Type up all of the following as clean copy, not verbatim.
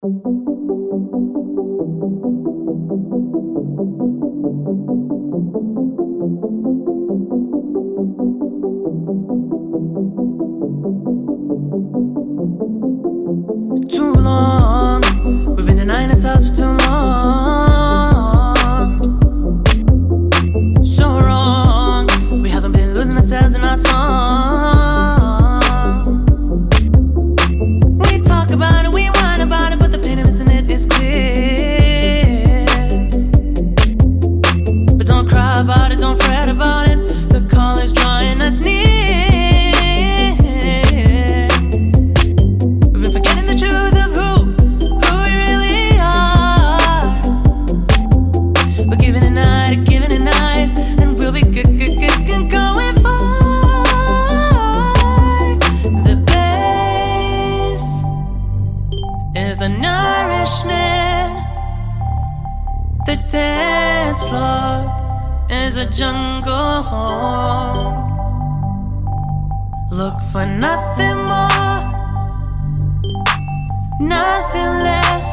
Too long, we've been denying ourselves for too long. So wrong, we haven't been losing ourselves in our song. We talk about it, we whine about it, but the pain of missing it is clear. But don't cry about it, don't fret about it, the call is drawing us near. A nourishment. The dance floor is a jungle home. Look for nothing more, nothing less.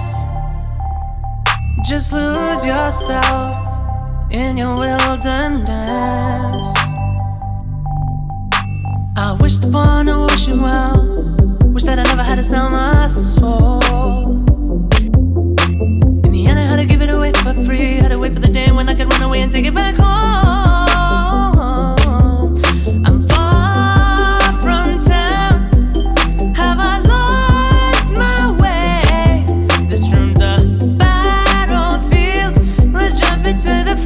Just lose yourself in your wilderness. I wished upon a wishing well, wish that I never had to sell my soul. In the end I had to give it away for free, had to wait for the day when I could run away and take it back home. I'm far from town, have I lost my way? This room's a battlefield, let's jump into the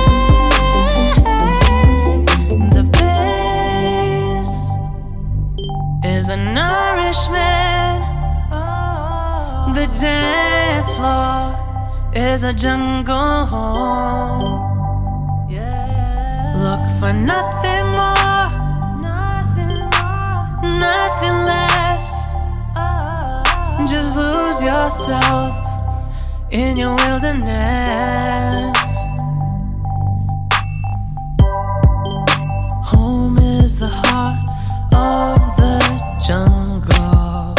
fray. The bass is a nourishment. The dance floor is a jungle home. Look for nothing more, nothing less. Just lose yourself in your wilderness. Home is the heart of the jungle,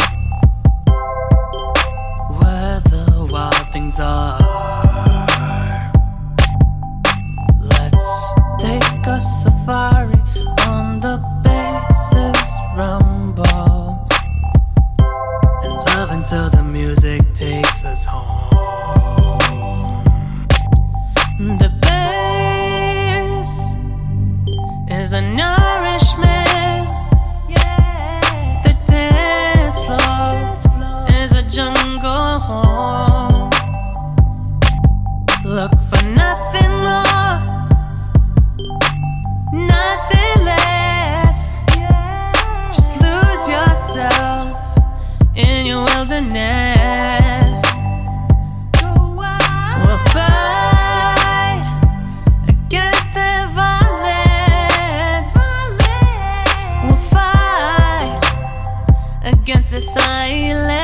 where the wild things are. Let's take a safari on the bass's rumble, and love until the music takes us home. The bass is a nourishment. The dance floor is a jungle home. Look for nothing more, nothing less. Just lose yourself in your wilderness. We'll fight against the violence. We'll fight against the silence.